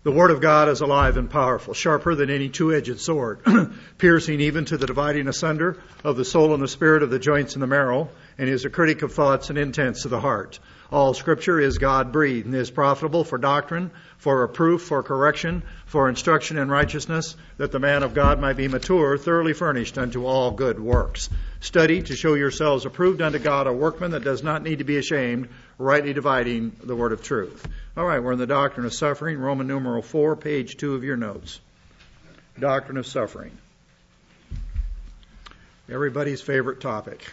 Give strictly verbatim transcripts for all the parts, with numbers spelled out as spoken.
The Word of God is alive and powerful, sharper than any two-edged sword, piercing even to the dividing asunder of the soul and the spirit, of the joints and the marrow, and is a critic of thoughts and intents of the heart. All Scripture is God-breathed and is profitable for doctrine, for reproof, for correction, for instruction in righteousness, that the man of God might be mature, thoroughly furnished unto all good works. Study to show yourselves approved unto God, a workman that does not need to be ashamed, rightly dividing the word of truth. All right, we're in the doctrine of suffering, Roman numeral four, page two of your notes. Doctrine of suffering. Everybody's favorite topic.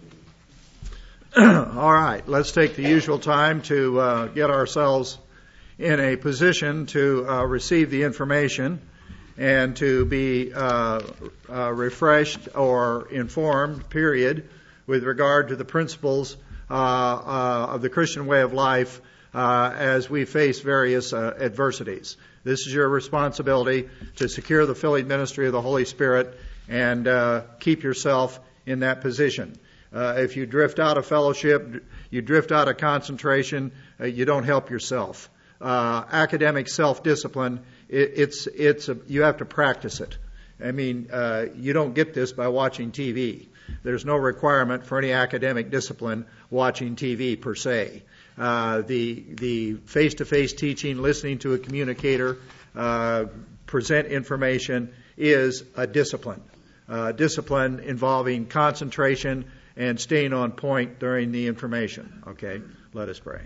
All right, let's take the usual time to uh, get ourselves in a position to uh, receive the information and to be uh, uh, refreshed or informed, period, with regard to the principles uh, uh, of the Christian way of life uh, as we face various uh, adversities. This is your responsibility to secure the filling ministry of the Holy Spirit and uh, keep yourself in that position. Uh, if you drift out of fellowship, you drift out of concentration, uh, you don't help yourself. Uh, academic self-discipline, it, it's it's a, you have to practice it. I mean, uh, you don't get this by watching T V. There's no requirement for any academic discipline watching T V per se. Uh, the the face-to-face teaching, listening to a communicator uh, present information is a discipline. Uh, discipline involving concentration and staying on point during the information. Okay, let us pray.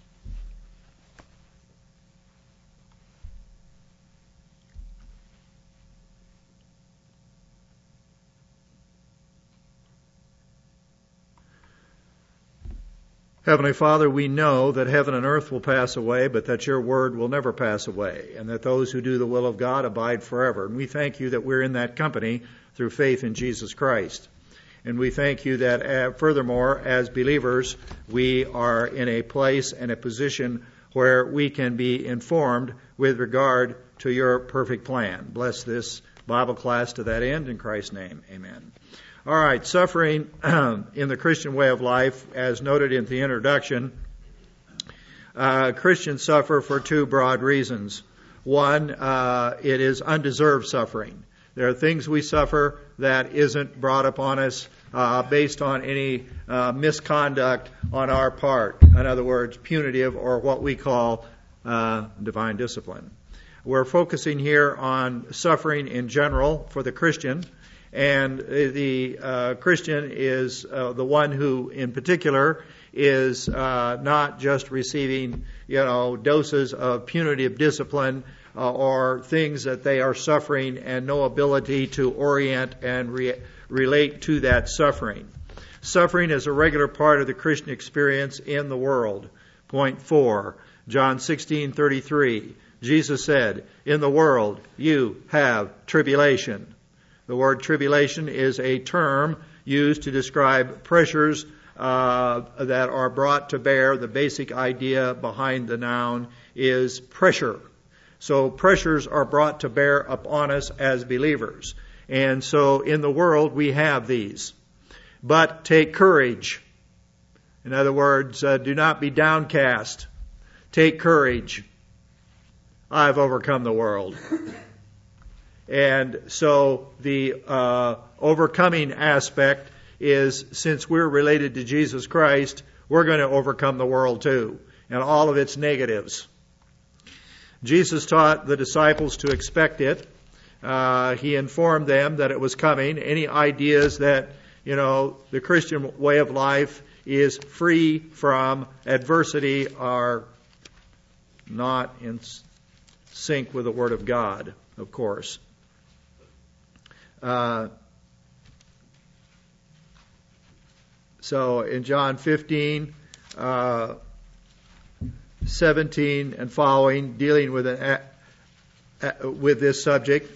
Heavenly Father, we know that heaven and earth will pass away, but that your word will never pass away, and that those who do the will of God abide forever. And we thank you that we're in that company through faith in Jesus Christ. And we thank you that, uh, furthermore, as believers, we are in a place and a position where we can be informed with regard to your perfect plan. Bless this Bible class to that end. In Christ's name, amen. All right, suffering in the Christian way of life, as noted in the introduction, uh, Christians suffer for two broad reasons. One, uh, it is undeserved suffering. There are things we suffer that isn't brought upon us uh, based on any uh, misconduct on our part. In other words, punitive or what we call uh, divine discipline. We're focusing here on suffering in general for the Christian. And the uh, Christian is uh, the one who, in particular, is uh, not just receiving, you know, doses of punitive discipline uh, or things that they are suffering and no ability to orient and re- relate to that suffering. Suffering is a regular part of the Christian experience in the world. Point four, John sixteen thirty-three. Jesus said, "In the world you have tribulation." The word tribulation is a term used to describe pressures uh, that are brought to bear. The basic idea behind the noun is pressure. So pressures are brought to bear upon us as believers. And so in the world we have these. But take courage. In other words, uh, do not be downcast. Take courage. I've overcome the world. And so the uh, overcoming aspect is, since we're related to Jesus Christ, we're going to overcome the world too, and all of its negatives. Jesus taught the disciples to expect it. Uh, he informed them that it was coming. Any ideas that, you know, the Christian way of life is free from adversity are not in sync with the Word of God, of course. Uh, so in John fifteen, uh, seventeen and following, dealing with an, uh, with this subject,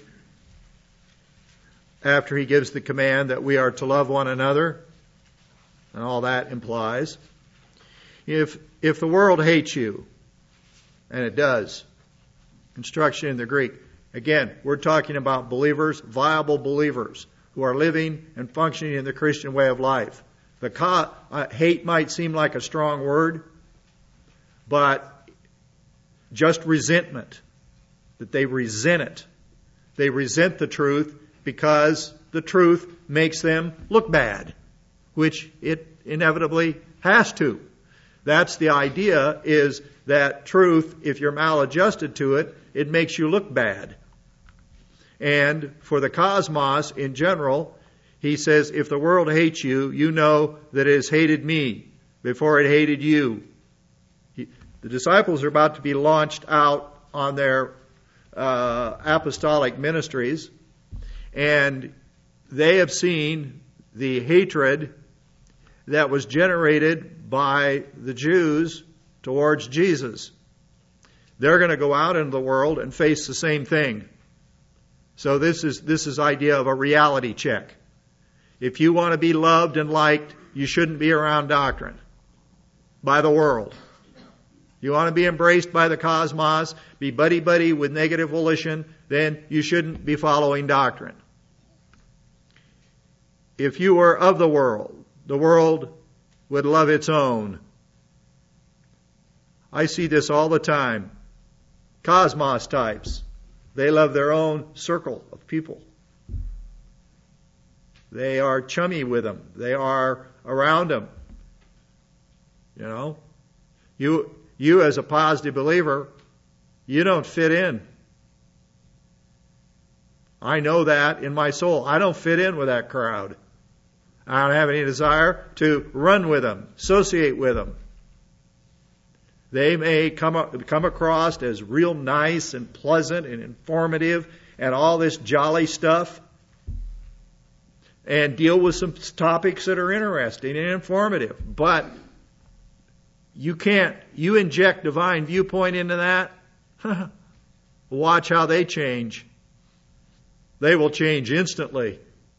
after he gives the command that we are to love one another, and all that implies, if if the world hates you, and it does, instruction in the Greek. Again, we're talking about believers, viable believers, who are living and functioning in the Christian way of life. The co- uh, hate might seem like a strong word, but just resentment that they resent it. They resent the truth because the truth makes them look bad, which it inevitably has to. That's the idea, is that truth, if you're maladjusted to it, it makes you look bad. And for the cosmos in general, he says, if the world hates you, you know that it has hated me before it hated you. He, the disciples are about to be launched out on their uh, apostolic ministries, and they have seen the hatred that was generated by the Jews towards Jesus. They're going to go out into the world and face the same thing. So this is this is idea of a reality check. If you want to be loved and liked, you shouldn't be around doctrine by the world. You want to be embraced by the cosmos, be buddy-buddy with negative volition, then you shouldn't be following doctrine. If you were of the world, the world would love its own. I see this all the time. Cosmos types. They love their own circle of people. They are chummy with them. They are around them. You know, you you as a positive believer, you don't fit in. I know that in my soul. I don't fit in with that crowd. I don't have any desire to run with them, associate with them. They may come come across as real nice and pleasant and informative and all this jolly stuff, and deal with some topics that are interesting and informative. But you can't, you inject divine viewpoint into that, watch how they change. They will change instantly.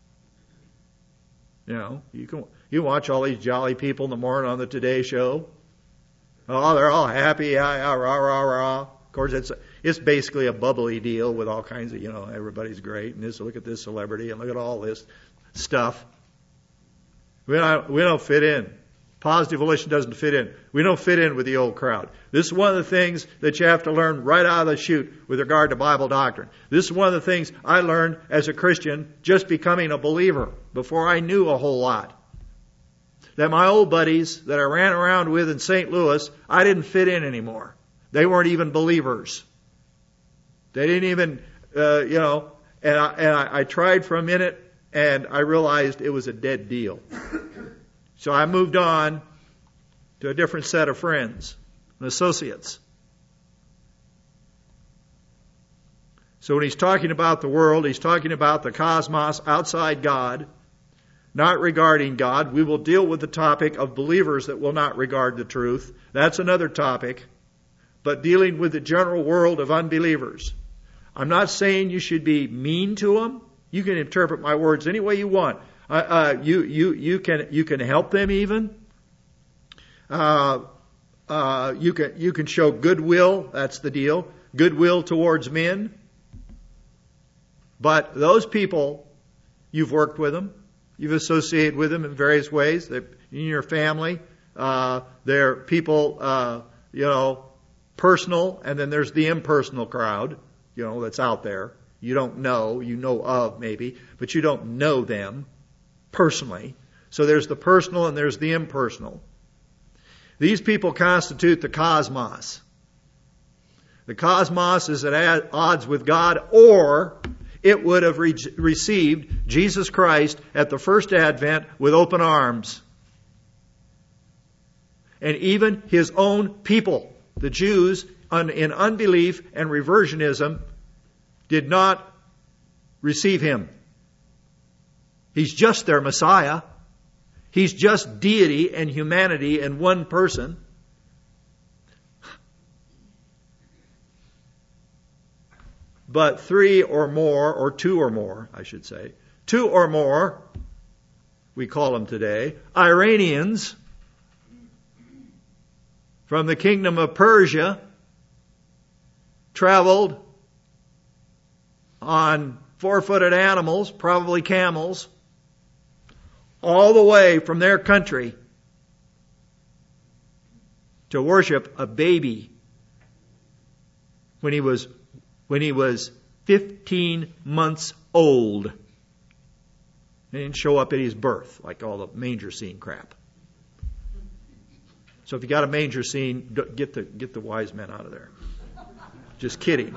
You know, you can you watch all these jolly people in the morning on the Today Show. Oh, they're all happy, rah, rah, rah, rah. Of course, it's it's basically a bubbly deal with all kinds of, you know, everybody's great, and this, look at this celebrity, and look at all this stuff. We don't, we don't fit in. Positive volition doesn't fit in. We don't fit in with the old crowd. This is one of the things that you have to learn right out of the chute with regard to Bible doctrine. This is one of the things I learned as a Christian just becoming a believer before I knew a whole lot. That my old buddies that I ran around with in Saint Louis, I didn't fit in anymore. They weren't even believers. They didn't even, uh, you know, and, I, and I, I tried for a minute and I realized it was a dead deal. So I moved on to a different set of friends and associates. So when he's talking about the world, he's talking about the cosmos outside God, not regarding God. We will deal with the topic of believers that will not regard the truth. That's another topic. But dealing with the general world of unbelievers. I'm not saying you should be mean to them. You can interpret my words any way you want. Uh, uh, you you you can you can help them even. Uh, uh, you can you can show goodwill. That's the deal. Goodwill towards men. But those people, you've worked with them. You've associated with them in various ways. They're in your family. Uh, they're people, uh, you know, personal, and then there's the impersonal crowd, you know, that's out there. You don't know, you know of maybe, but you don't know them personally. So there's the personal and there's the impersonal. These people constitute the cosmos. The cosmos is at odds with God, or it would have re- received Jesus Christ at the first advent with open arms. And even his own people, the Jews, un- in unbelief and reversionism, did not receive him. He's just their Messiah. He's just deity and humanity in one person. But three or more, or two or more, I should say, two or more, we call them today, Iranians from the kingdom of Persia traveled on four-footed animals, probably camels, all the way from their country to worship a baby when he was when he was fifteen months old. He didn't show up at his birth like all the manger scene crap. So if you got a manger scene, get the get the wise men out of there. Just kidding.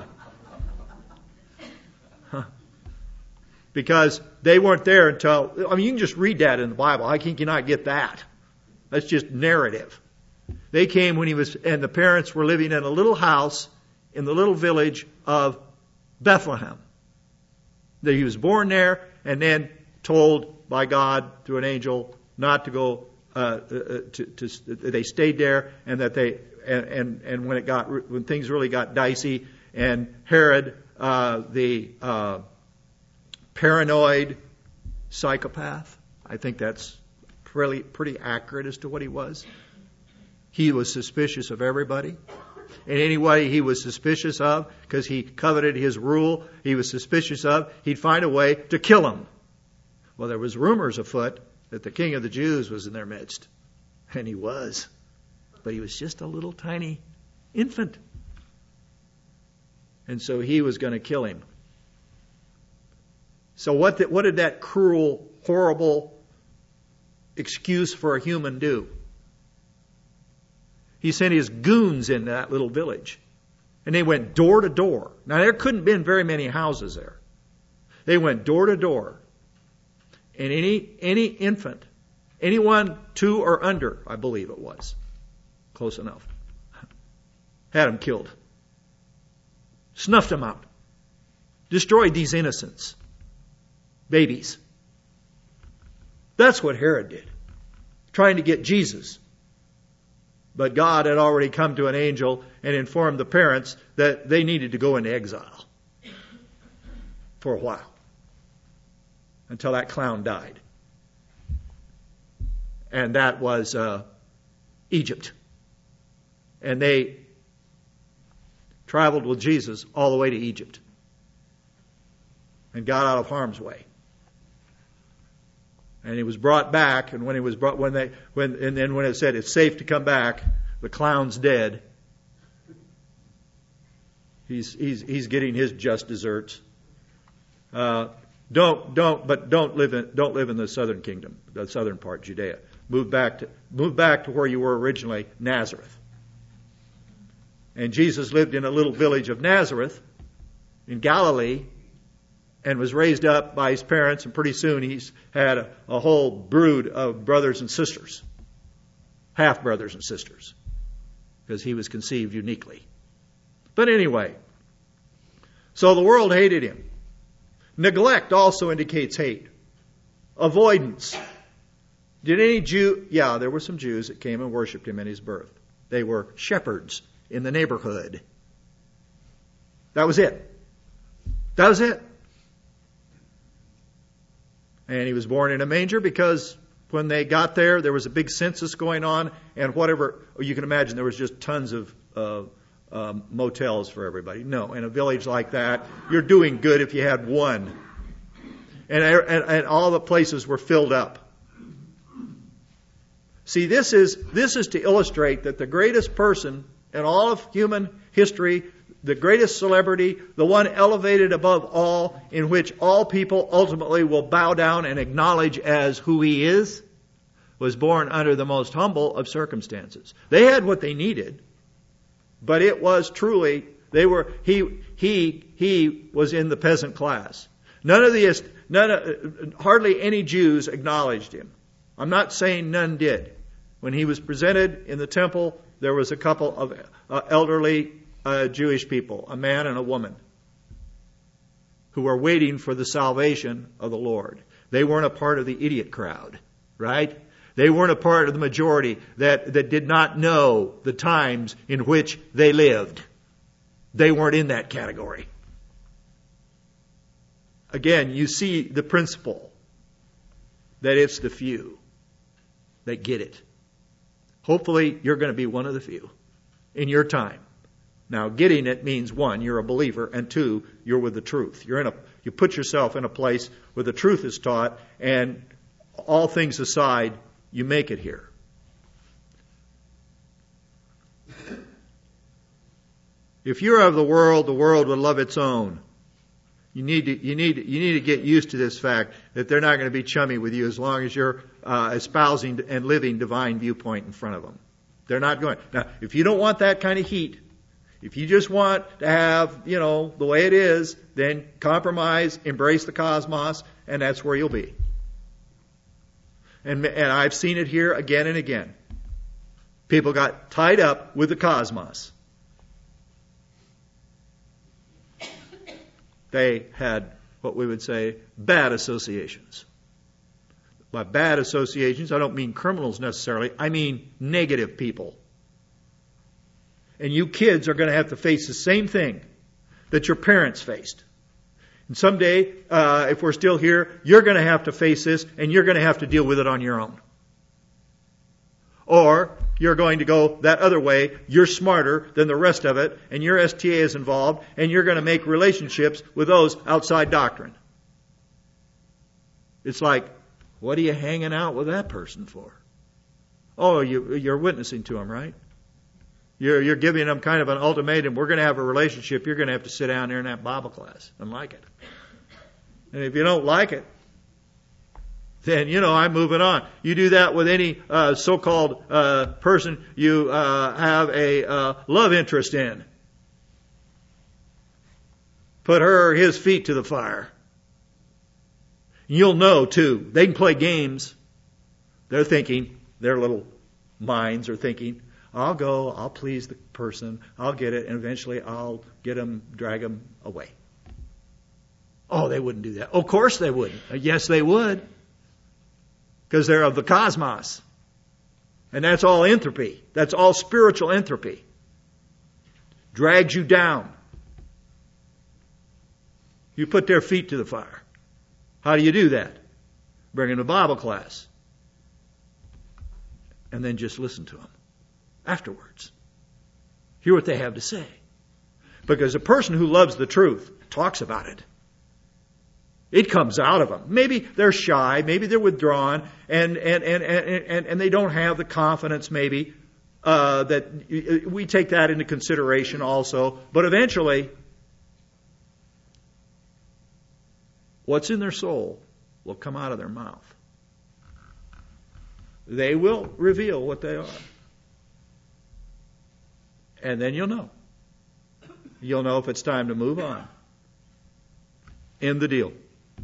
Huh. Because they weren't there until, I mean, you can just read that in the Bible. How can you not get that? That's just narrative. They came when he was, and the parents were living in a little house in the little village of Bethlehem. That he was born there and then told by God through an angel not to go. Uh, to, to, they stayed there, and that they and, and and when it got when things really got dicey, and Herod, uh, the uh, paranoid psychopath, I think that's pretty pretty accurate as to what he was. He was suspicious of everybody. And anybody he was suspicious of, because he coveted his rule, he was suspicious of, he'd find a way to kill him. Well, there was rumors afoot that the King of the Jews was in their midst. And he was. But he was just a little tiny infant. And so he was going to kill him. So what did, what did that cruel, horrible excuse for a human do? He sent his goons into that little village. And they went door to door. Now, there couldn't have been very many houses there. They went door to door. And any any infant, anyone two or under, I believe it was, close enough, had them killed. Snuffed them out. Destroyed these innocents. Babies. That's what Herod did. Trying to get Jesus. But God had already come to an angel and informed the parents that they needed to go into exile for a while. Until that clown died. And that was uh, Egypt. And they traveled with Jesus all the way to Egypt. And got out of harm's way. And he was brought back, and when he was brought, when they, when, and then when it said it's safe to come back, the clown's dead. He's he's he's getting his just desserts. Uh, don't don't but don't live in don't live in the southern kingdom, the southern part, Judea. Move back to move back to where you were originally, Nazareth. And Jesus lived in a little village of Nazareth in Galilee. And was raised up by his parents, and pretty soon he's had a, a whole brood of brothers and sisters, half brothers and sisters, because he was conceived uniquely. But anyway, so the world hated him. Neglect also indicates hate. Avoidance. Did any Jew? Yeah, there were some Jews that came and worshipped him in his birth. They were shepherds in the neighborhood. That was it. That was it. And he was born in a manger because when they got there, there was a big census going on, and whatever, you can imagine there was just tons of uh, um, motels for everybody. No, in a village like that, you're doing good if you had one. And, and, and all the places were filled up. See, this is, this is to illustrate that the greatest person in all of human history, the greatest celebrity, the one elevated above all, in which all people ultimately will bow down and acknowledge as who he is, was born under the most humble of circumstances. They had what they needed, but it was truly, they were, he, he, he was in the peasant class. None of the, none of, hardly any Jews acknowledged him. I'm not saying none did. When he was presented in the temple, there was a couple of uh, elderly Uh, Jewish people, a man and a woman, who were waiting for the salvation of the Lord. They weren't a part of the idiot crowd, right? They weren't a part of the majority that, that did not know the times in which they lived. They weren't in that category. Again, you see the principle that it's the few that get it. Hopefully, you're going to be one of the few in your time. Now, getting it means, one, you're a believer, and two, you're with the truth. You're in a, you put yourself in a place where the truth is taught, and all things aside, you make it here. If you're of the world, the world would love its own. You need to, you need, you need to get used to this fact that they're not going to be chummy with you as long as you're uh, espousing and living divine viewpoint in front of them. They're not going. Now, if you don't want that kind of heat, if you just want to have, you know, the way it is, then compromise, embrace the cosmos, and that's where you'll be. And, and I've seen it here again and again. People got tied up with the cosmos. They had what we would say bad associations. By bad associations, I don't mean criminals necessarily. I mean negative people. And you kids are going to have to face the same thing that your parents faced. And someday, uh, if we're still here, you're going to have to face this, and you're going to have to deal with it on your own. Or you're going to go that other way. You're smarter than the rest of it, and your S T A is involved, and you're going to make relationships with those outside doctrine. It's like, what are you hanging out with that person for? Oh, you, you're witnessing to them, right? You're, you're giving them kind of an ultimatum. We're going to have a relationship. You're going to have to sit down there in that Bible class and like it. And if you don't like it, then, you know, I'm moving on. You do that with any uh, so-called uh, person you uh, have a uh, love interest in. Put her or his feet to the fire. You'll know, too. They can play games. They're thinking, their little minds are thinking, I'll go, I'll please the person, I'll get it, and eventually I'll get them, drag them away. Oh, they wouldn't do that. Of course they wouldn't. Yes, they would. Because they're of the cosmos. And that's all entropy. That's all spiritual entropy. Drags you down. You put their feet to the fire. How do you do that? Bring them to Bible class. And then just listen to them afterwards. Hear what they have to say. Because a person who loves the truth talks about it. It comes out of them. Maybe they're shy, maybe they're withdrawn, and and and and, and they don't have the confidence maybe uh, that we take that into consideration also. But eventually, what's in their soul will come out of their mouth. They will reveal what they are. And then you'll know. You'll know if it's time to move on. End the deal.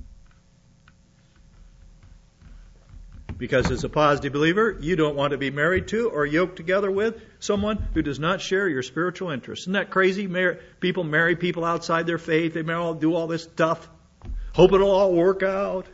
Because as a positive believer, you don't want to be married to or yoked together with someone who does not share your spiritual interests. Isn't that crazy? Mar- people marry people outside their faith. They may all do all this stuff. Hope it'll all work out.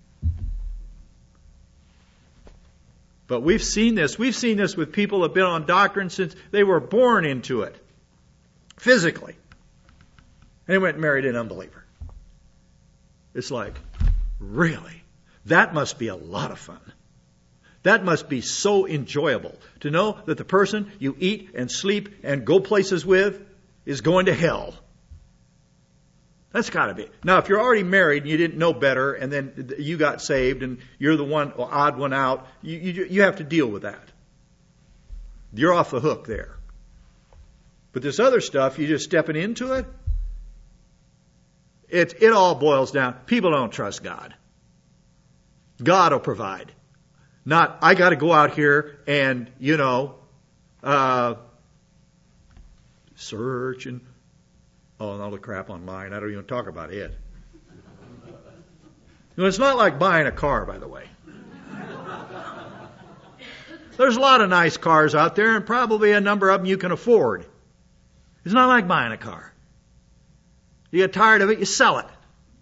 But we've seen this. We've seen this with people who have been on doctrine since they were born into it. Physically. And they went and married an unbeliever. It's like, really? That must be a lot of fun. That must be so enjoyable to know that the person you eat and sleep and go places with is going to hell. That's got to be. Now, if you're already married and you didn't know better and then you got saved and you're the one, or odd one out, you, you, you have to deal with that. You're off the hook there. But this other stuff, you're just stepping into it. It, it all boils down. People don't trust God. God will provide. Not, I got to go out here and, you know, uh, search and, oh, and all the crap online. I don't even talk about it. You know, it's not like buying a car, by the way. There's a lot of nice cars out there, and probably a number of them you can afford. It's not like buying a car. You get tired of it, you sell it.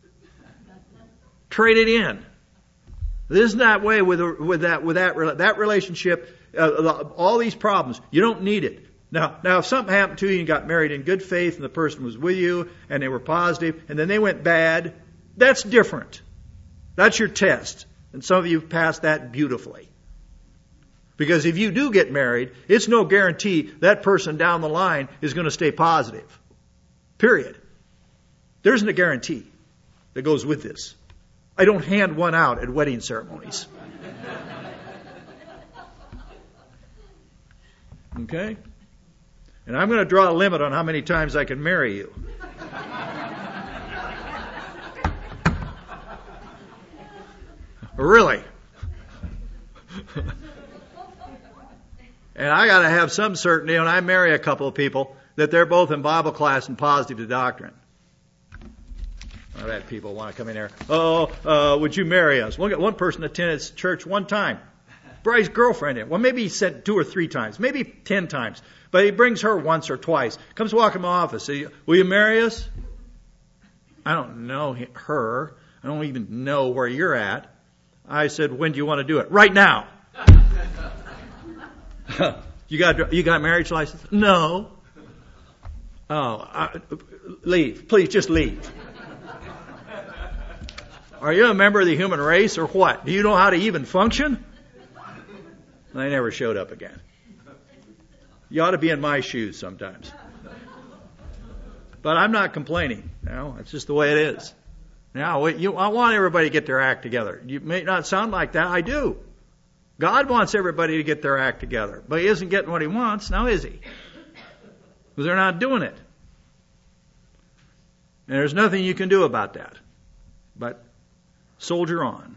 Trade it in. Isn't that way with with that with that that relationship? Uh, all these problems, you don't need it. Now, now, if something happened to you and you got married in good faith and the person was with you and they were positive and then they went bad, that's different. That's your test. And some of you have passed that beautifully. Because if you do get married, it's no guarantee that person down the line is going to stay positive. Period. There isn't a guarantee that goes with this. I don't hand one out at wedding ceremonies. Okay? And I'm going to draw a limit on how many times I can marry you. Really? And I got to have some certainty when I marry a couple of people that they're both in Bible class and positive to doctrine. I've had people want to come in there. Oh, uh, would you marry us? Look at one person attended church one time. Brought his girlfriend in. Well, maybe he said two or three times, maybe ten times. But he brings her once or twice. Comes walk in my office. Say, will you marry us? I don't know her. I don't even know where you're at. I said, when do you want to do it? Right now. You got you got marriage license? No. Oh, I, leave. Please, just leave. Are you a member of the human race or what? Do you know how to even function? They never showed up again. You ought to be in my shoes sometimes. But I'm not complaining. You know, it's just the way it is. Now, you, I want everybody to get their act together. You may not sound like that. I do. God wants everybody to get their act together. But he isn't getting what he wants. Now is he? Because they're not doing it. And there's nothing you can do about that. But soldier on.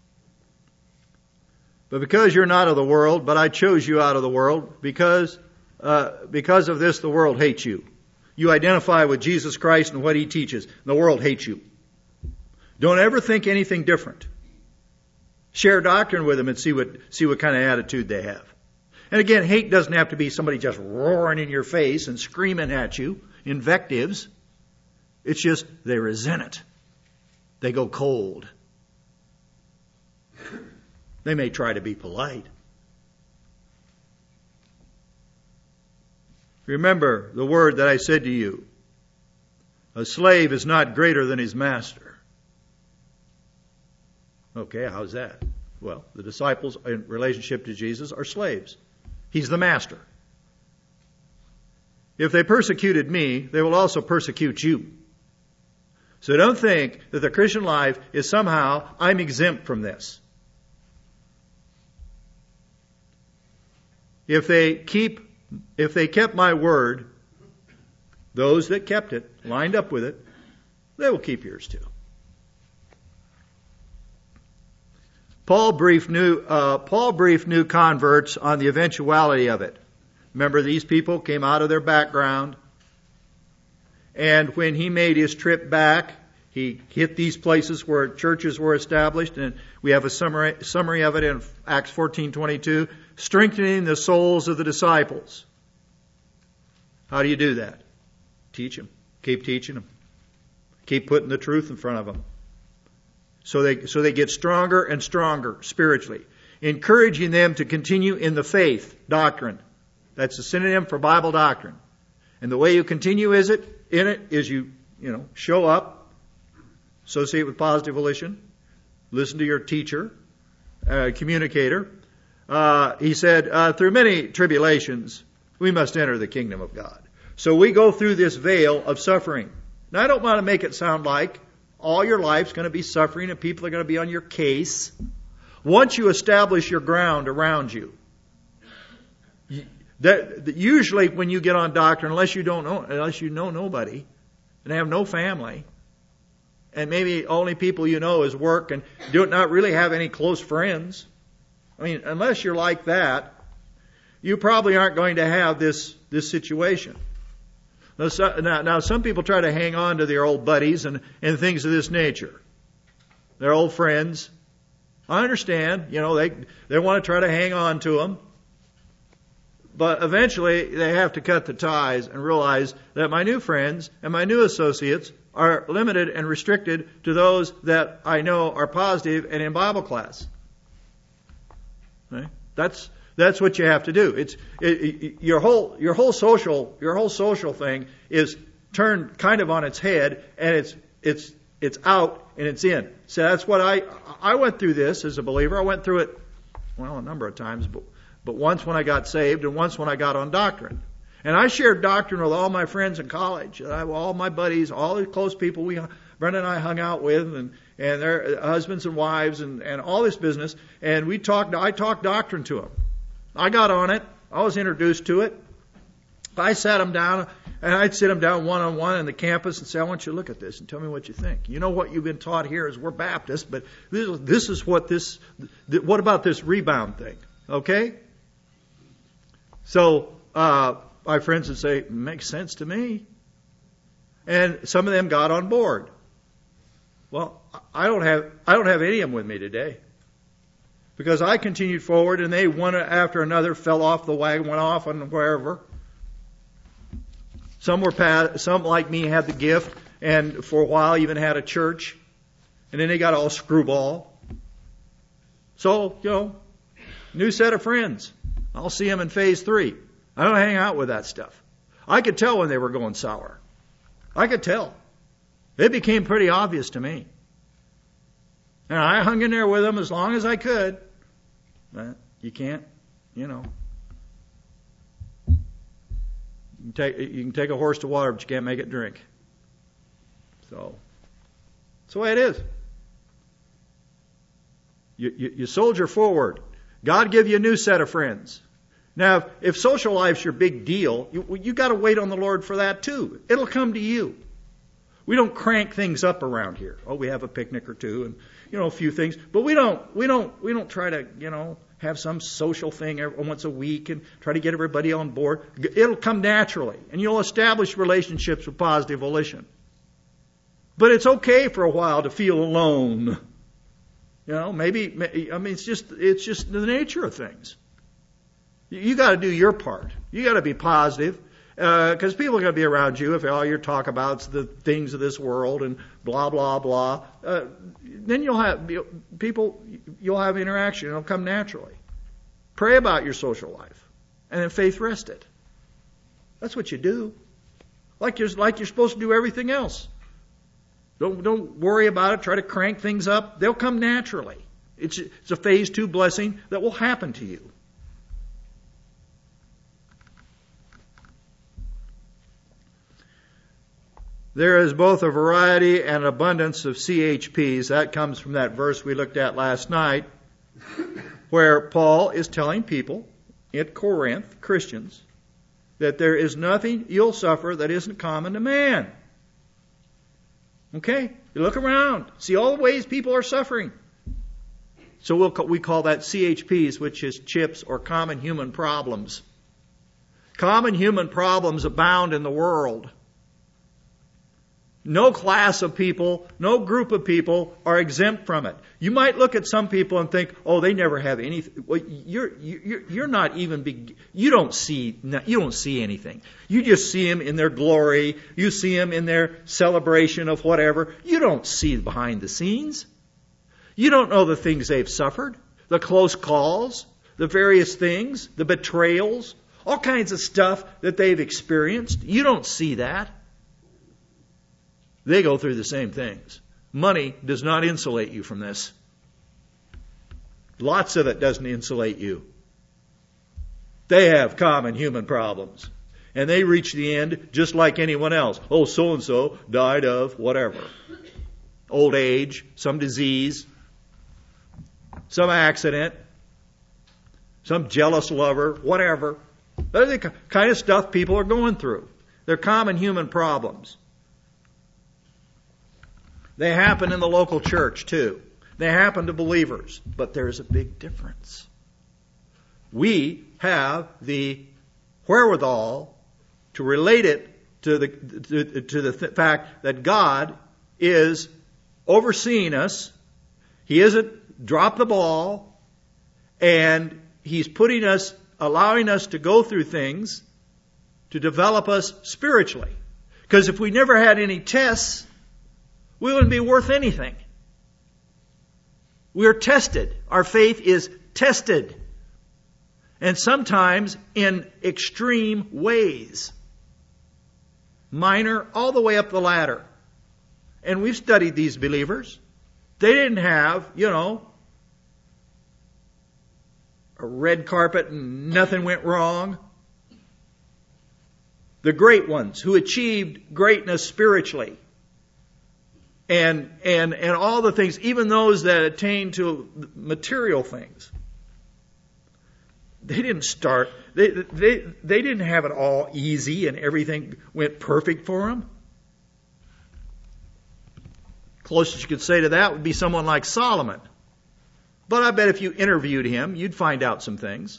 But because you're not of the world, but I chose you out of the world, because uh, because of this the world hates you. You identify with Jesus Christ and what he teaches. The world hates you. Don't ever think anything different. Share doctrine with them and see what see what kind of attitude they have. And again, hate doesn't have to be somebody just roaring in your face and screaming at you, invectives. It's just they resent it. They go cold. They may try to be polite. Remember the word that I said to you. A slave is not greater than his master. Okay, how's that? Well, the disciples in relationship to Jesus are slaves. He's the master. If they persecuted me, they will also persecute you. So don't think that the Christian life is somehow, I'm exempt from this. If they keep, if they kept my word, those that kept it, lined up with it, they will keep yours too. Paul briefed new, uh, Paul briefed new converts on the eventuality of it. Remember, these people came out of their background, and when he made his trip back, he hit these places where churches were established, and we have a summary, summary of it in Acts fourteen twenty-two, strengthening the souls of the disciples. How do you do that? Teach them. Keep teaching them. Keep putting the truth in front of them. So they, so they get stronger and stronger spiritually. Encouraging them to continue in the faith doctrine. That's a synonym for Bible doctrine. And the way you continue is it, in it is you, you know, show up, associate with positive volition, listen to your teacher, uh, communicator. Uh, he said, uh, through many tribulations, we must enter the kingdom of God. So we go through this veil of suffering. Now, I don't want to make it sound like all your life's going to be suffering and people are going to be on your case. Once you establish your ground around you, that, that usually when you get on doctrine, unless you don't know, unless you know nobody and have no family, and maybe only people you know is work and do not really have any close friends. I mean, unless you're like that, you probably aren't going to have this this situation. Now, so, now, now, some people try to hang on to their old buddies and, and things of this nature. Their old friends. I understand, you know, they they want to try to hang on to them. But eventually they have to cut the ties and realize that my new friends and my new associates are limited and restricted to those that I know are positive and in Bible class. Okay? That's That's what you have to do. It's it, it, your whole your whole social your whole social thing is turned kind of on its head, and it's it's it's out and it's in. So that's what I I went through this as a believer. I went through it well a number of times, but but once when I got saved and once when I got on doctrine. And I shared doctrine with all my friends in college, I, all my buddies, all the close people we Brenda and I hung out with, and and their husbands and wives, and and all this business. And we talked. I talked doctrine to them. I got on it. I was introduced to it. I sat them down, and I'd sit them down one-on-one on the campus and say, I want you to look at this and tell me what you think. You know what you've been taught here is we're Baptists, but this, this is what this, what about this rebound thing? Okay? So, uh, my friends would say, makes sense to me. And some of them got on board. Well, I don't have, I don't have any of them with me today. Because I continued forward, and they, one after another, fell off the wagon, went off on wherever. Some were, some like me had the gift, and for a while even had a church, and then they got all screwball. So, you know, new set of friends. I'll see them in phase three. I don't hang out with that stuff. I could tell when they were going sour. I could tell. It became pretty obvious to me. And I hung in there with them as long as I could. But you can't, you know. You can, take, you can take a horse to water, but you can't make it drink. So, that's the way it is. You, you, you soldier forward. God give you a new set of friends. Now, if social life's your big deal, you, you got to wait on the Lord for that too. It'll come to you. We don't crank things up around here. Oh, we have a picnic or two, and you know a few things, but we don't, we don't, we don't try to, you know, have some social thing every, once a week and try to get everybody on board. It'll come naturally, and you'll establish relationships with positive volition. But it's okay for a while to feel alone. You know, maybe, I mean, it's just, it's just the nature of things. You got to do your part. You got to be positive, because uh, people are going to be around you if all your talk about's the things of this world and blah blah blah. Uh, then you'll have people. You'll have interaction. It'll come naturally. Pray about your social life, and then faith rest it. That's what you do. Like you're like you're supposed to do everything else. Don't don't worry about it. Try to crank things up. They'll come naturally. It's it's a phase two blessing that will happen to you. There is both a variety and abundance of C H Ps. That comes from that verse we looked at last night, where Paul is telling people at Corinth, Christians, that there is nothing you'll suffer that isn't common to man. Okay? You look around, see all the ways people are suffering. So we'll, we call that C H Ps, which is CHIPS, or common human problems. Common human problems abound in the world. No class of people, no group of people are exempt from it. You might look at some people and think, "Oh, they never have anything." Well, you're you're you're not even be, you don't see you don't see anything. You just see them in their glory. You see them in their celebration of whatever. You don't see behind the scenes. You don't know the things they've suffered, the close calls, the various things, the betrayals, all kinds of stuff that they've experienced. You don't see that. They go through the same things. Money does not insulate you from this. Lots of it doesn't insulate you. They have common human problems. And they reach the end just like anyone else. Oh, so-and-so died of whatever. Old age, some disease, some accident, some jealous lover, whatever. That's the kind of stuff people are going through. They're common human problems. They happen in the local church too. They happen to believers, but there's a big difference. We have the wherewithal to relate it to the to, to the th- fact that God is overseeing us. He isn't dropped the ball, and He's putting us, allowing us to go through things to develop us spiritually. Because if we never had any tests, we wouldn't be worth anything. We are tested. Our faith is tested. And sometimes in extreme ways. Minor all the way up the ladder. And we've studied these believers. They didn't have, you know, a red carpet and nothing went wrong. The great ones who achieved greatness spiritually. And, and, and all the things, even those that attain to material things. They didn't start, They, they, they didn't have it all easy and everything went perfect for them. Closest you could say to that would be someone like Solomon. But I bet if you interviewed him, you'd find out some things.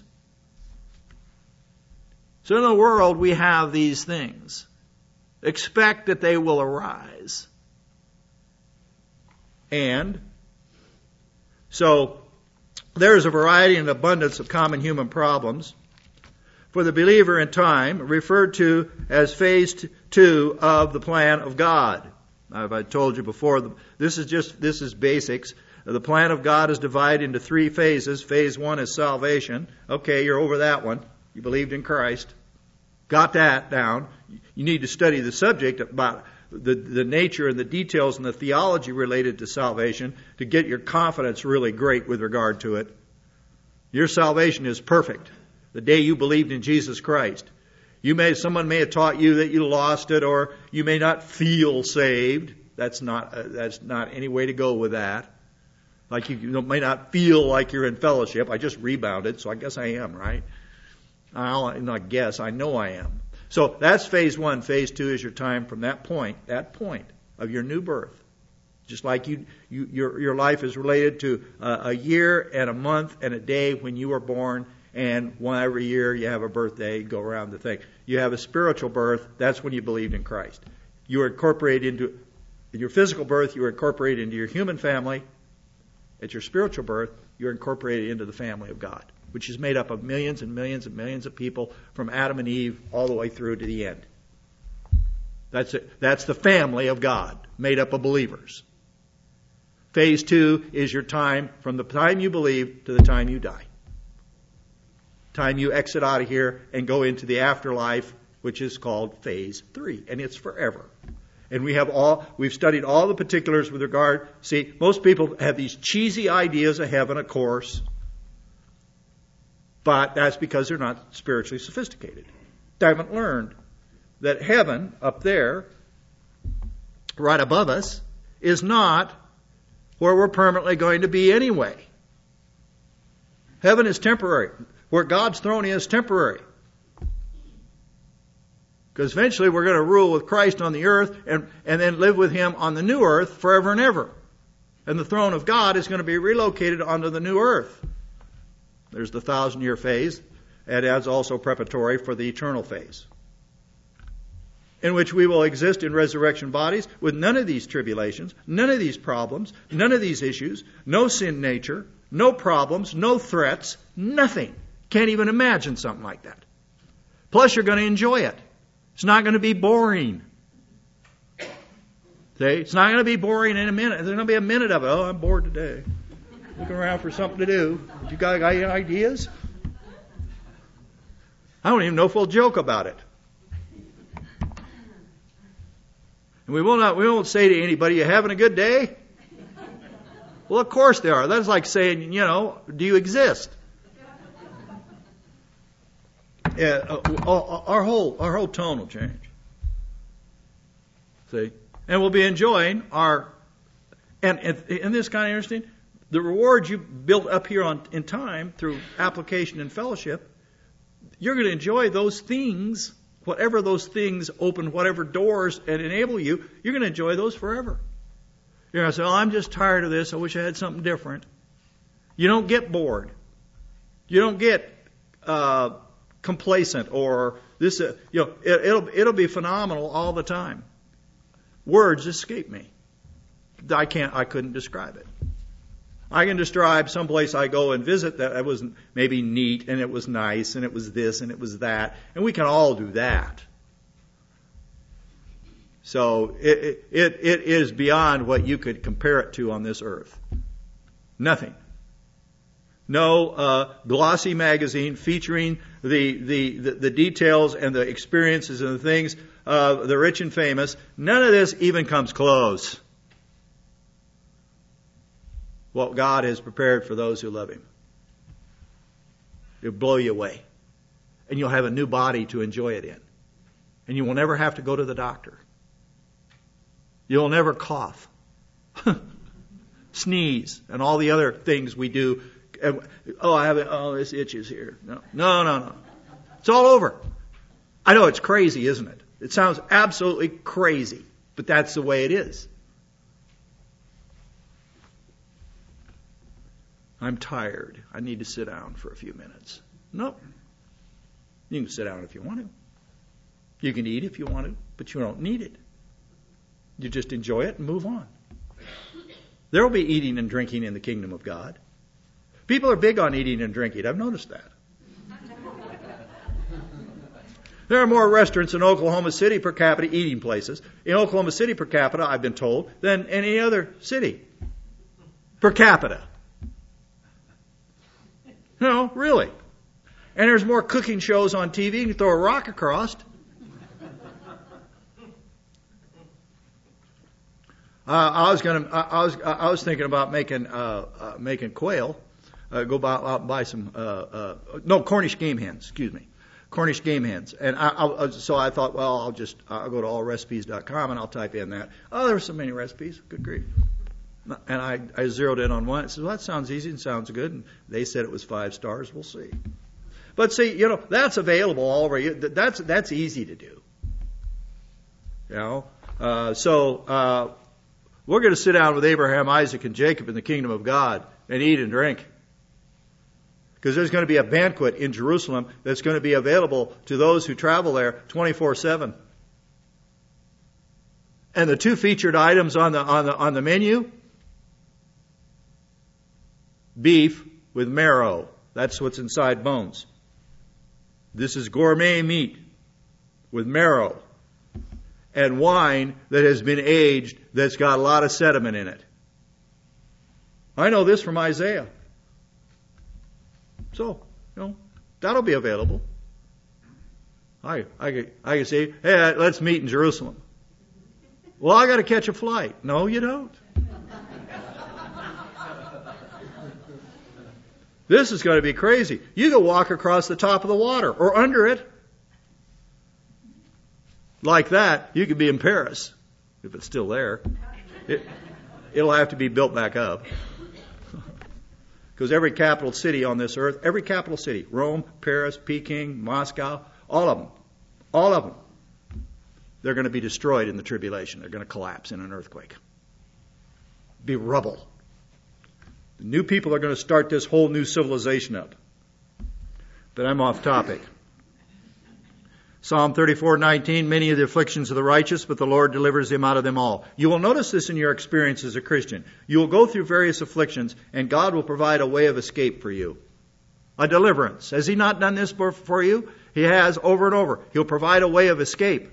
So in the world, we have these things. Expect that they will arise. And so there is a variety and abundance of common human problems for the believer in time, referred to as phase two of the plan of God. Now, I told you before, this is just this is basics. The plan of God is divided into three phases. Phase one is salvation. Okay, you're over that one. You believed in Christ. Got that down. You need to study the subject about the, the nature and the details and the theology related to salvation to get your confidence really great with regard to it. Your salvation is perfect the day you believed in Jesus Christ. You may, someone may have taught you that you lost it, or you may not feel saved. That's not, uh, that's not any way to go with that. Like you, you may not feel like you're in fellowship. I just rebounded, so I guess I am, right? I'll not guess, I know I am. So that's phase one. Phase two is your time from that point, that point of your new birth. Just like you, you your, your life is related to uh, a year and a month and a day when you were born, and one every year you have a birthday, go around the thing. You have a spiritual birth, that's when you believed in Christ. You were incorporated into, in your physical birth, you were incorporated into your human family. At your spiritual birth, you're incorporated into the family of God, which is made up of millions and millions and millions of people from Adam and Eve all the way through to the end. That's it. That's the family of God, made up of believers. Phase two is your time from the time you believe to the time you die. Time you exit out of here and go into the afterlife, which is called phase three, and it's forever. And we have all, we've studied all the particulars with regard, see, most people have these cheesy ideas of heaven, of course, but that's because they're not spiritually sophisticated. They haven't learned that heaven up there, right above us, is not where we're permanently going to be anyway. Heaven is temporary. Where God's throne is temporary. Because eventually we're going to rule with Christ on the earth and, and then live with Him on the new earth forever and ever. And the throne of God is going to be relocated onto the new earth. There's the thousand year phase, and as also preparatory for the eternal phase, in which we will exist in resurrection bodies with none of these tribulations, none of these problems, none of these issues, no sin nature, no problems, no threats, nothing. Can't even imagine something like that. Plus you're going to enjoy it. It's not going to be boring. See? It's not going to be boring in a minute. There's going to be a minute of it. Oh, I'm bored today. Looking around for something to do. You got, got any ideas? I don't even know if we'll joke about it. And we will not, we won't say to anybody, you having a good day? Well, of course they are. That's like saying, you know, do you exist? Uh, our whole our whole tone will change. See, and we'll be enjoying our, and and this kind of interesting, the rewards you built up here on in time through application and fellowship. You're going to enjoy those things, whatever those things open, whatever doors and enable you. You're going to enjoy those forever. You're going to say, "Oh, I'm just tired of this. I wish I had something different." You don't get bored. You don't get. Uh, complacent or this, uh, you know, it, it'll it'll be phenomenal all the time. Words escape me. I can't. I couldn't describe it. I can describe someplace I go and visit that it was maybe neat and it was nice and it was this and it was that, and we can all do that. So it it it is beyond what you could compare it to on this earth. Nothing. No uh, glossy magazine featuring the, the, the, the details and the experiences and the things of the rich and famous. None of this even comes close. What God has prepared for those who love Him. It'll blow you away. And you'll have a new body to enjoy it in. And you will never have to go to the doctor. You'll never cough, sneeze, and all the other things we do. Oh, I have it. Oh, this itches here. No, no, no, no. It's all over. I know it's crazy, isn't it? It sounds absolutely crazy, but that's the way it is. I'm tired. I need to sit down for a few minutes. No. You can sit down if you want to. You can eat if you want to, but you don't need it. You just enjoy it and move on. There will be eating and drinking in the kingdom of God. People are big on eating and drinking. I've noticed that. There are more restaurants in Oklahoma City per capita, eating places, in Oklahoma City per capita, I've been told, than any other city per capita. No, really. And there's more cooking shows on T V. You can throw a rock across. Uh, I was going to. I was. I was thinking about making uh, uh, making quail. Uh, go buy, out and buy some. Uh, uh, no, Cornish game hens. Excuse me, Cornish game hens. And I, I, so I thought, well, I'll just I'll go to all recipes dot com and I'll type in that. Oh, there were so many recipes. Good grief. And I, I zeroed in on one. I said, well, that sounds easy and sounds good. And they said it was five stars. We'll see. But see, you know, that's available all over. That's that's easy to do. You know, uh, so. Uh, We're going to sit down with Abraham, Isaac, and Jacob in the kingdom of God and eat and drink. Because there's going to be a banquet in Jerusalem that's going to be available to those who travel there twenty-four seven. And the two featured items on the on the on the menu, beef with marrow. That's what's inside bones. This is gourmet meat with marrow. And wine that has been aged that's got a lot of sediment in it. I know this from Isaiah. So, you know, that'll be available. I I could, I could say, hey, let's meet in Jerusalem. Well, I got to catch a flight. No, you don't. This is going to be crazy. You can walk across the top of the water or under it. Like that, you could be in Paris, if it's still there. It, it'll have to be built back up. Because every capital city on this earth, every capital city, Rome, Paris, Peking, Moscow, all of them, all of them, they're going to be destroyed in the tribulation. They're going to collapse in an earthquake. Be rubble. The new people are going to start this whole new civilization up. But I'm off topic. Psalm thirty-four nineteen, many are the afflictions of the righteous, but the Lord delivers them out of them all. You will notice this in your experience as a Christian. You will go through various afflictions, and God will provide a way of escape for you. A deliverance. Has He not done this for you? He has over and over. He'll provide a way of escape.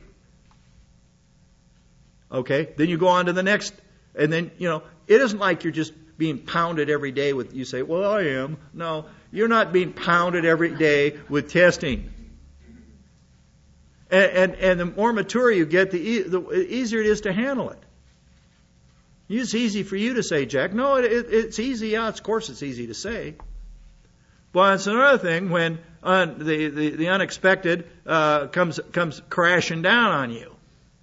Okay, then you go on to the next, and then, you know, it isn't like you're just being pounded every day with, you say, well, I am. No, you're not being pounded every day with testing. And, and, and the more mature you get, the, e- the easier it is to handle it. It's easy for you to say, Jack. No, it, it, it's easy. Yeah, of course it's easy to say. But it's another thing when uh, the, the, the unexpected uh, comes comes crashing down on you.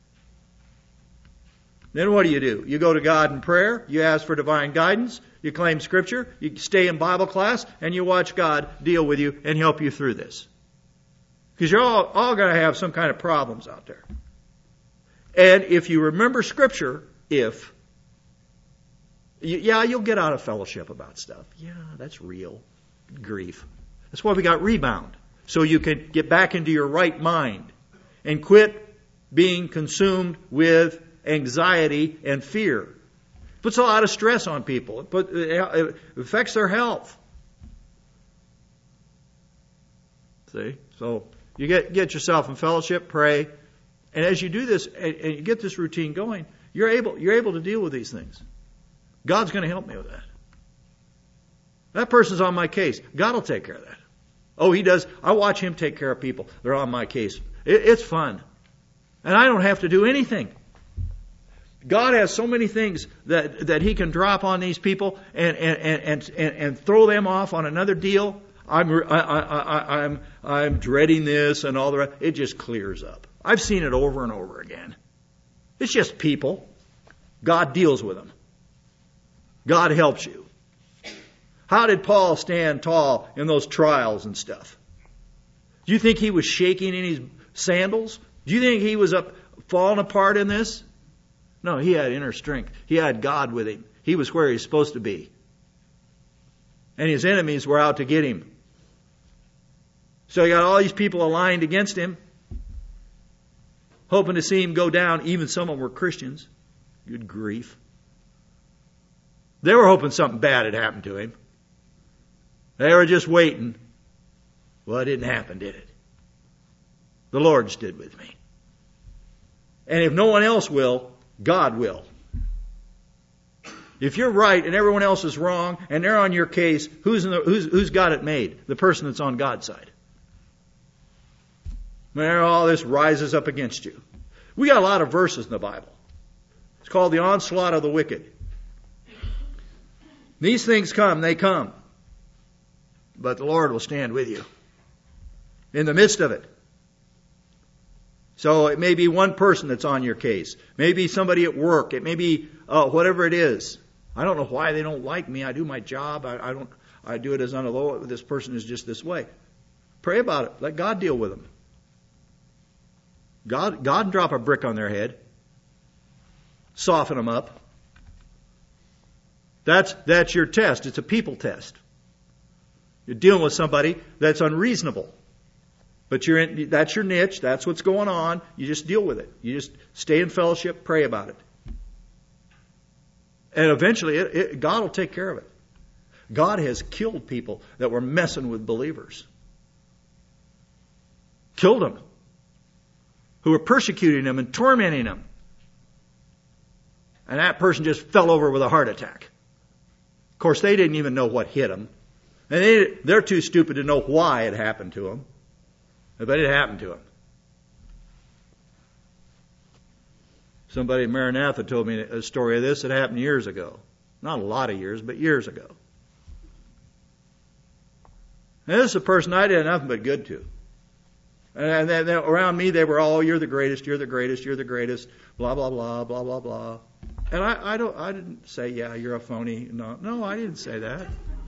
Then what do you do? You go to God in prayer. You ask for divine guidance. You claim Scripture. You stay in Bible class. And you watch God deal with you and help you through this. Because you're all, all going to have some kind of problems out there. And if you remember Scripture, if, yeah, you'll get out of fellowship about stuff. Yeah, that's real. Grief. That's why we got Rebound. So you can get back into your right mind and quit being consumed with anxiety and fear. It puts a lot of stress on people. It, put, it affects their health. See? So you get get yourself in fellowship, pray, and as you do this and, and you get this routine going, you're able you're able to deal with these things. God's going to help me with that. That person's on my case. God will take care of that. Oh, He does. I watch Him take care of people. They're on my case. It, it's fun, and I don't have to do anything. God has so many things that that He can drop on these people and and and and, and throw them off on another deal. I'm I, I, I, I'm I'm dreading this and all the rest. It just clears up. I've seen it over and over again. It's just people. God deals with them. God helps you. How did Paul stand tall in those trials and stuff? Do you think he was shaking in his sandals? Do you think he was up falling apart in this? No, he had inner strength. He had God with him. He was where he's supposed to be. And his enemies were out to get him. So he got all these people aligned against him, hoping to see him go down. Even some of them were Christians. Good grief. They were hoping something bad had happened to him. They were just waiting. Well, it didn't happen, did it? The Lord stood with me. And if no one else will, God will. If you're right and everyone else is wrong and they're on your case, who's, in the, who's, who's got it made? The person that's on God's side. When all this rises up against you. We got a lot of verses in the Bible. It's called the onslaught of the wicked. These things come, they come. But the Lord will stand with you in the midst of it. So it may be one person that's on your case. Maybe somebody at work. It may be uh, whatever it is. I don't know why they don't like me. I do my job. I, I don't. I do it as unalloyed. This person is just this way. Pray about it. Let God deal with them. God, God can drop a brick on their head. Soften them up. That's that's your test. It's a people test. You're dealing with somebody that's unreasonable. But you're in, that's your niche. That's what's going on. You just deal with it. You just stay in fellowship, pray about it. And eventually, it, it, God will take care of it. God has killed people that were messing with believers. Killed them. Who were persecuting them and tormenting them. And that person just fell over with a heart attack. Of course, they didn't even know what hit them. And they, they're too stupid to know why it happened to them. But it happened to him. Somebody in Maranatha told me a story of this that happened years ago. Not a lot of years, but years ago. And this is a person I did nothing but good to. And then around me they were all, oh, you're the greatest, you're the greatest, you're the greatest, blah, blah, blah, blah, blah, blah. And I, I don't, I didn't say, yeah, you're a phony. No, no, I didn't say that.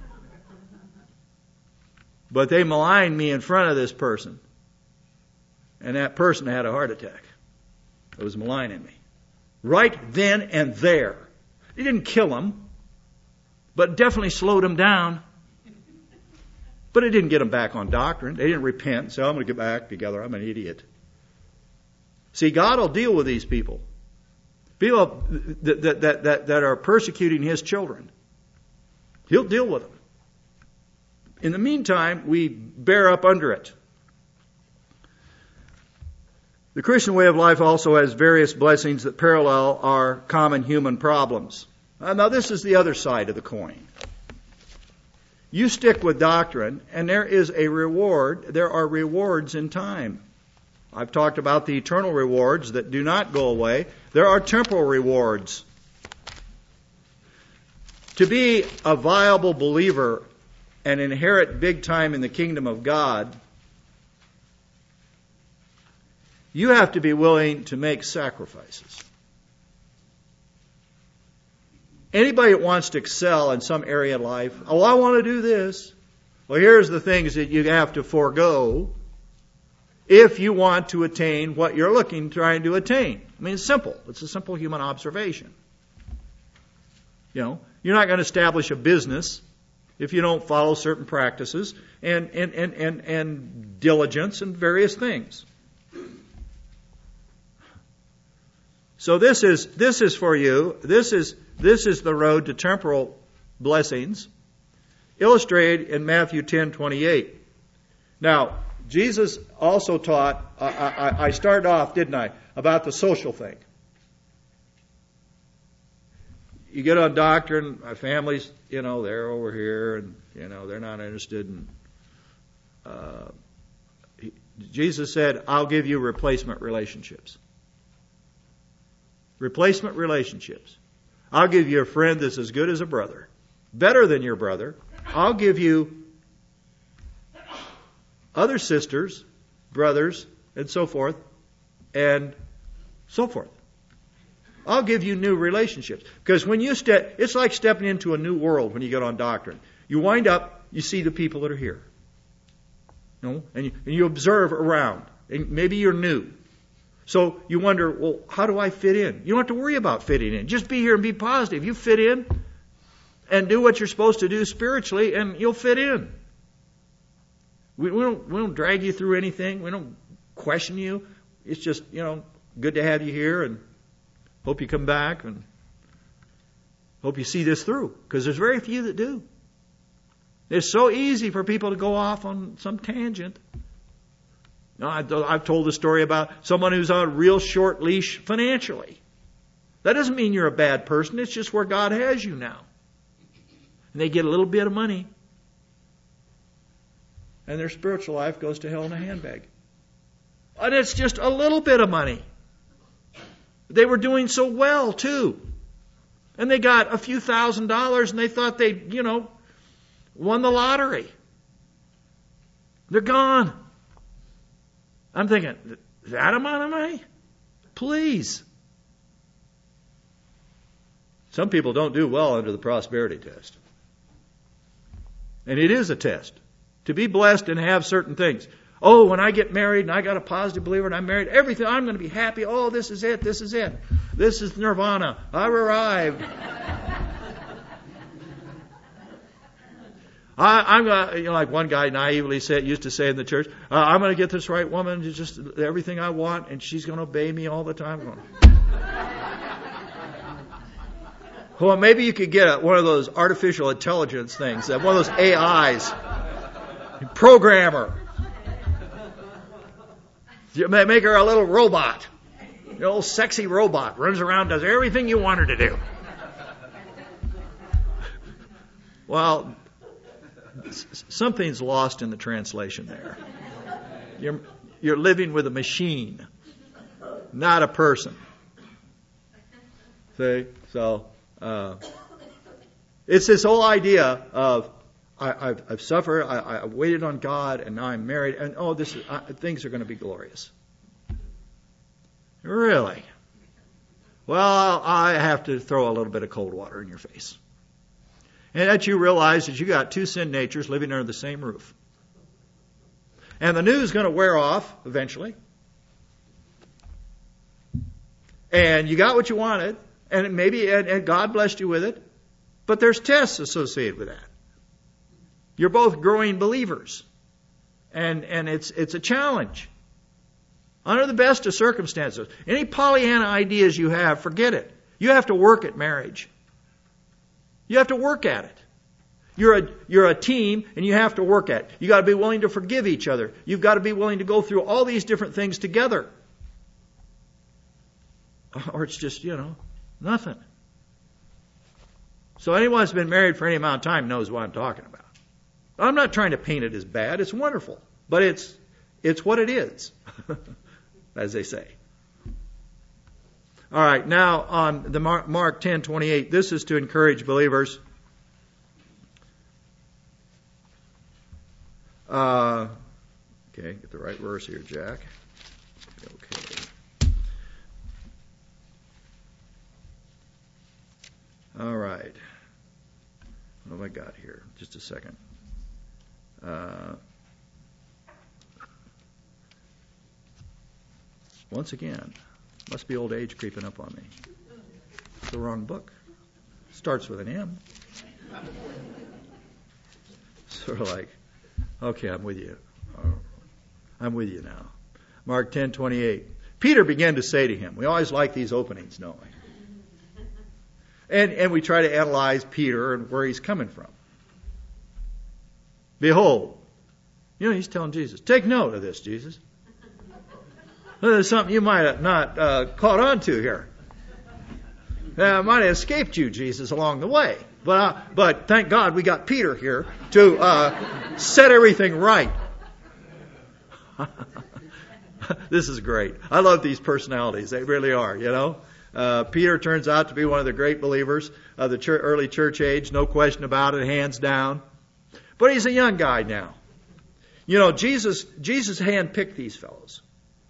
But they maligned me in front of this person. And that person had a heart attack. It was maligning me. Right then and there. It didn't kill him, but definitely slowed him down. But it didn't get him back on doctrine. They didn't repent and say, I'm going to get back together. I'm an idiot. See, God will deal with these people. People that, that, that, that, that are persecuting His children. He'll deal with them. In the meantime, we bear up under it. The Christian way of life also has various blessings that parallel our common human problems. Now, this is the other side of the coin. You stick with doctrine, and there is a reward. There are rewards in time. I've talked about the eternal rewards that do not go away. There are temporal rewards. To be a viable believer and inherit big time in the kingdom of God, you have to be willing to make sacrifices. Anybody that wants to excel in some area of life, oh, I want to do this. Well, here's the things that you have to forego if you want to attain what you're looking, trying to attain. I mean, it's simple. It's a simple human observation. You know, you're not going to establish a business if you don't follow certain practices and, and, and, and, and diligence and various things. So this is this is for you. This is this is the road to temporal blessings, illustrated in Matthew ten twenty-eight. Now, Jesus also taught. I, I, I started off, didn't I, about the social thing. You get on doctrine. My family's, you know, they're over here, and you know they're not interested in. Uh, he, Jesus said, "I'll give you replacement relationships." Replacement relationships. I'll give you a friend that's as good as a brother. Better than your brother. I'll give you other sisters, brothers, and so forth, and so forth. I'll give you new relationships. Because when you step, it's like stepping into a new world when you get on doctrine. You wind up, you see the people that are here. You know, and you, and you observe around. And maybe you're new. So you wonder, well, how do I fit in? You don't have to worry about fitting in. Just be here and be positive. You fit in and do what you're supposed to do spiritually, and you'll fit in. We, we don't we don't drag you through anything. We don't question you. It's just, you know, good to have you here, and hope you come back, and hope you see this through, because there's very few that do. It's so easy for people to go off on some tangent. No, I've told the story about someone who's on a real short leash financially. That doesn't mean you're a bad person. It's just where God has you now. And they get a little bit of money, and their spiritual life goes to hell in a handbag. And it's just a little bit of money. They were doing so well, too. And they got a few thousand dollars, and they thought they, you know, won the lottery. They're gone. I'm thinking, that amount of money? Please. Some people don't do well under the prosperity test. And it is a test. To be blessed and have certain things. Oh, when I get married and I got a positive believer and I'm married, everything, I'm going to be happy. Oh, this is it, this is it. This is nirvana. I've arrived. I, I'm gonna, you know, like one guy naively said, used to say in the church, uh, I'm going to get this right woman, to just everything I want, and she's going to obey me all the time. Going, well, maybe you could get a, one of those artificial intelligence things, uh, one of those A Is, programmer. You make her a little robot, a little sexy robot, runs around, does everything you want her to do. Well, something's lost in the translation there. You're, you're living with a machine, not a person. See? So, uh, it's this whole idea of, I, I've, I've suffered, I, I've waited on God, and now I'm married, and oh, this is, uh, things are going to be glorious. Really? Well, I have to throw a little bit of cold water in your face. And that you realize that you got two sin natures living under the same roof. And the new is going to wear off eventually. And you got what you wanted, and maybe and, and God blessed you with it, but there's tests associated with that. You're both growing believers. And and it's it's a challenge. Under the best of circumstances. Any Pollyanna ideas you have, forget it. You have to work at marriage. You have to work at it. You're a, you're a team, and you have to work at it. You've got to be willing to forgive each other. You've got to be willing to go through all these different things together. Or it's just, you know, nothing. So anyone who's been married for any amount of time knows what I'm talking about. I'm not trying to paint it as bad. It's wonderful. But it's it's what it is, as they say. All right, now on the Mark ten twenty-eight, this is to encourage believers. Uh, okay, get the right verse here, Jack. Okay. All right. What have I got here? Just a second. Uh, once again, must be old age creeping up on me. It's the wrong book. Starts with an M. Sort of like, okay, I'm with you. I'm with you now. Mark ten twenty-eight. Peter began to say to him, we always like these openings, don't we? And, and we try to analyze Peter and where he's coming from. Behold, you know, he's telling Jesus, take note of this, Jesus. There's something you might have not uh, caught on to here. Uh, might have escaped you, Jesus, along the way. But uh, but thank God we got Peter here to uh, set everything right. This is great. I love these personalities. They really are, you know. Uh, Peter turns out to be one of the great believers of the church, early church age. No question about it, hands down. But he's a young guy now. You know, Jesus, Jesus handpicked these fellows.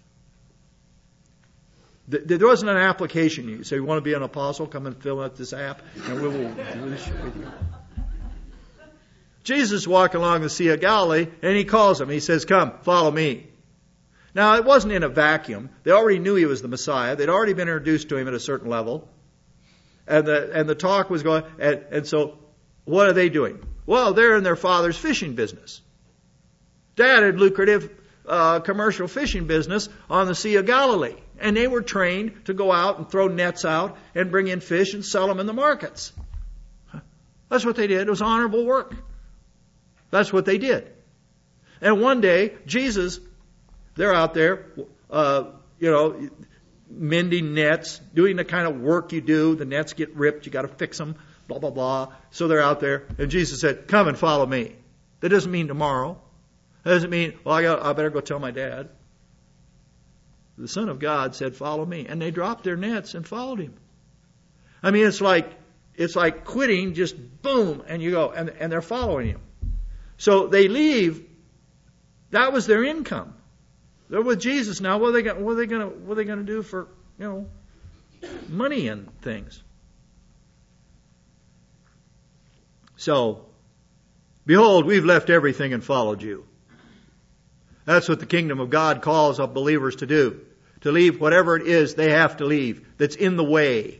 There wasn't an application. You say, you want to be an apostle? Come and fill out this app, and we will do this with you. Jesus is walking along the Sea of Galilee, and he calls them. He says, come, follow me. Now, it wasn't in a vacuum. They already knew he was the Messiah. They'd already been introduced to him at a certain level. And the, and the talk was going, and, and so what are they doing? Well, they're in their father's fishing business. Dad had lucrative uh, commercial fishing business on the Sea of Galilee. And they were trained to go out and throw nets out and bring in fish and sell them in the markets. That's what they did. It was honorable work. That's what they did. And one day, Jesus, they're out there, uh, you know, mending nets, doing the kind of work you do. The nets get ripped. You got to fix them, blah, blah, blah. So they're out there. And Jesus said, come and follow me. That doesn't mean tomorrow. That doesn't mean, well, I, got, I better go tell my dad. The Son of God said, follow me. And they dropped their nets and followed him. I mean, it's like, it's like quitting, just boom, and you go, and, and they're following him. So they leave. That was their income. They're with Jesus now. What are they going? What are they going to? What are they going to do for, you know, money and things? So, behold, we've left everything and followed you. That's what the kingdom of God calls up believers to do. To leave whatever it is they have to leave that's in the way.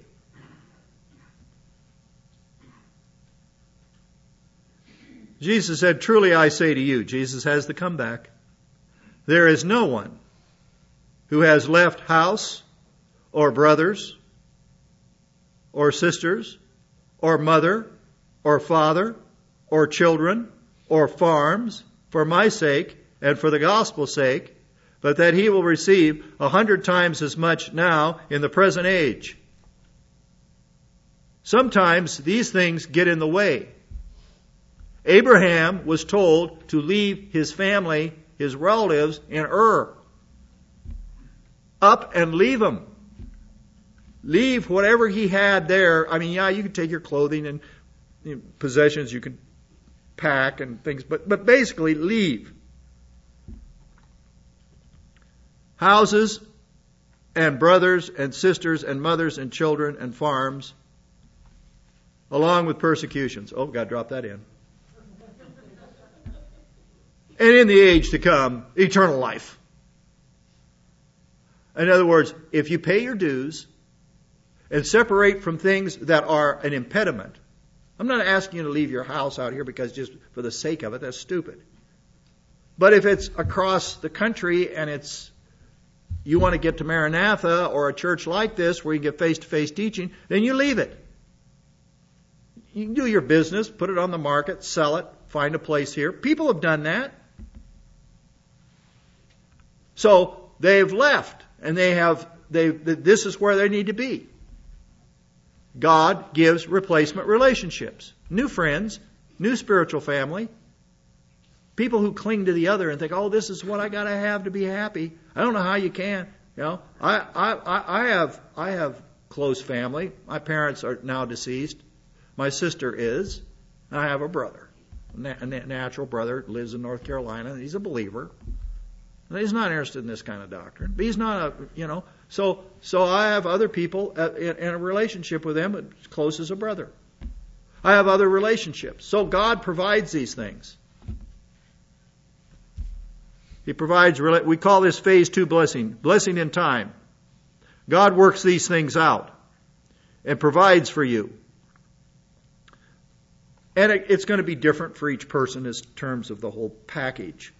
Jesus said, truly I say to you, Jesus has the comeback. There is no one who has left house or brothers or sisters or mother or father or children or farms for my sake and for the gospel's sake, but that he will receive a hundred times as much now in the present age. Sometimes these things get in the way. Abraham was told to leave his family, his relatives in Ur. Up and leave them. Leave whatever he had there. I mean, yeah, you could take your clothing and you know, possessions you could pack and things, but, but basically leave. Houses and brothers and sisters and mothers and children and farms, along with persecutions. Oh, God, drop that in. And in the age to come, eternal life. In other words, if you pay your dues and separate from things that are an impediment. I'm not asking you to leave your house out here because just for the sake of it, that's stupid. But if it's across the country and it's you want to get to Maranatha or a church like this where you get face-to-face teaching, then you leave it. You can do your business, put it on the market, sell it, find a place here. People have done that. So they've left, and they have. They. This is where they need to be. God gives replacement relationships, new friends, new spiritual family. People who cling to the other and think, "Oh, this is what I got to have to be happy." I don't know how you can. You know, I, I, I have, I have close family. My parents are now deceased. My sister is. I have a brother, a natural brother, lives in North Carolina. He's a believer. He's not interested in this kind of doctrine. But he's not a, you know. So, so I have other people in, in a relationship with them as close as a brother. I have other relationships. So God provides these things. He provides, we call this phase two blessing, blessing in time. God works these things out and provides for you. And it, it's going to be different for each person in terms of the whole package.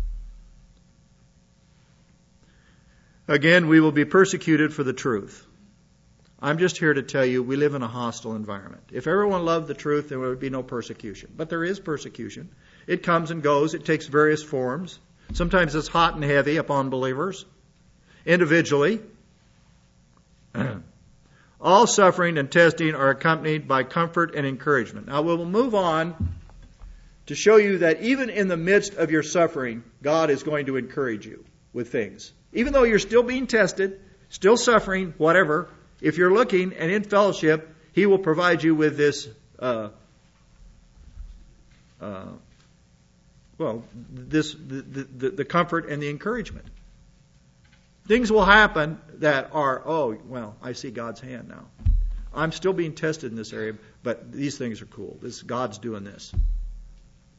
Again, we will be persecuted for the truth. I'm just here to tell you we live in a hostile environment. If everyone loved the truth, there would be no persecution. But there is persecution. It comes and goes. It takes various forms. Sometimes it's hot and heavy upon believers, individually. All suffering and testing are accompanied by comfort and encouragement. Now we will move on to show you that even in the midst of your suffering, God is going to encourage you with things. Even though you're still being tested, still suffering, whatever, if you're looking and in fellowship, He will provide you with this uh, uh, Well, this the, the, the comfort and the encouragement. Things will happen that are, oh, well, I see God's hand now. I'm still being tested in this area, but these things are cool. This God's doing this.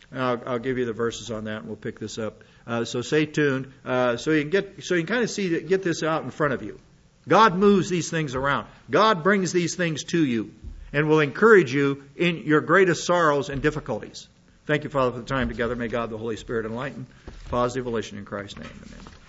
I'll, I'll give you the verses on that, and we'll pick this up. Uh, so stay tuned, uh, so you can get, so you can kind of see, get this out in front of you. God moves these things around. God brings these things to you, and will encourage you in your greatest sorrows and difficulties. Thank you, Father, for the time together. May God, the Holy Spirit, enlighten positive volition in Christ's name. Amen.